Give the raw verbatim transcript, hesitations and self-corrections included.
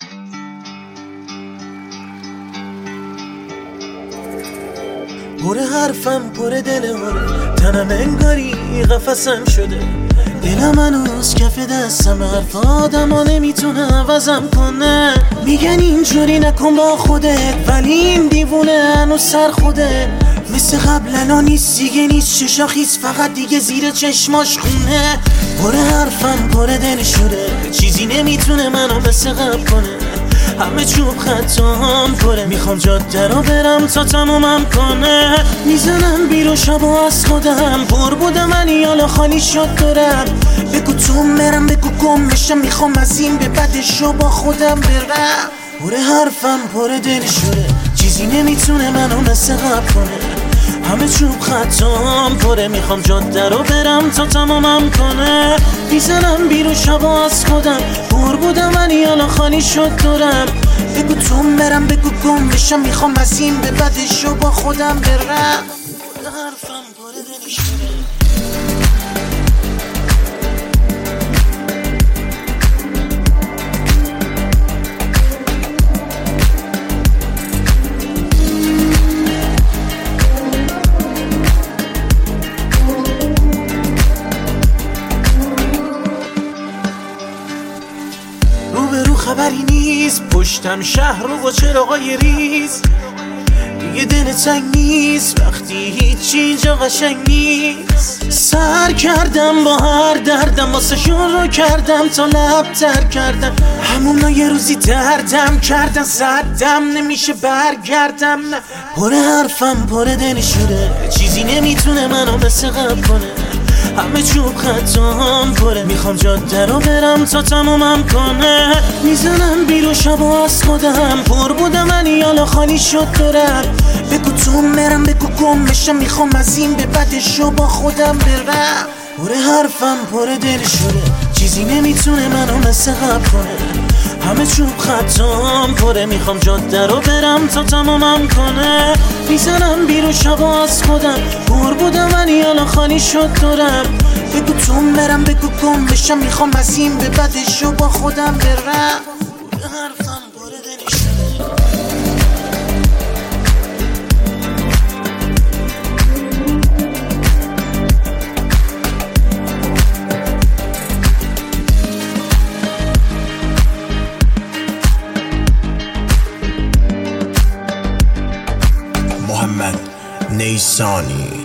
پر حرفم پر دل هره، تنم انگاری قفسم شده. دلم هنوز کف دستم، حرف آدما نمیتونه عوضم کنه. میگن اینجوری نکن با خودت، ولی این دیوونه هنوز سر خوده. مثل قبل الان نیست دیگه، نیست چشا خیس، فقط دیگه زیر چشماش خونه. پر حرفم پر دل شده، چیزی نمیتونه منو مثل قبل کنه. همه چوب خطام پره، میخوام جاده رو برم تا تمومم کنه. میزنم بیرون شبا از خودم، پر بودم ولی حالا خالی شد دورم. بگو تو مرم، بگو گم میشم، میخوام از این به بعدشو با خودم برم. پر حرفم پر دل شده، چیزی نمیتونه منو مثل قبل کنه. همه چوب خطام پره، میخوام جاده رو برم تا تمامم کنه. میزنم بیرون شبا از خودم، پر بودم ولی حالا خالی شد دورم. بگو تو مرم، بگو گم میشم، میخوام از این به بعدشو با خودم برم. حرفم پر دل شده. خبری نیست، پشتم شهر رو با چراغای ریز. دیگه دل تنگ نیست وقتی هیچی اینجا قشنگ نیست. سر کردم با هر دردم، واسه شون رو کردم تا لب تر کردم. همونا یه روزی دردم کردن، زدم نمیشه برگردم. نه پر حرفم پر دل شده، چیزی نمیتونه منو مثل قبل کنه. همه چوب خطام پره، میخوام جاده رو برم تا تمومم کنه. میزنم بیرون شبا از خودم، پر بودم ولی حالا خالی شد دورم. بگو تو مرم، بگو گم میشم، میخوام از این به بعدشو با خودم برم. پر حرفم پر دل شده، چیزی نمیتونه منو مثل قبل کنه. همه چوب خطام پره، میخوام جاده رو برم تا تمامم کنه. میزنم بیرون شبا از خودم، پر بودم ولی حالا خالی شد دورم. بگو تو مرم، بگو گم بشم، میخوام از این به بعدشو با خودم برم. حرفم پر دل شده. محمد نیسانی.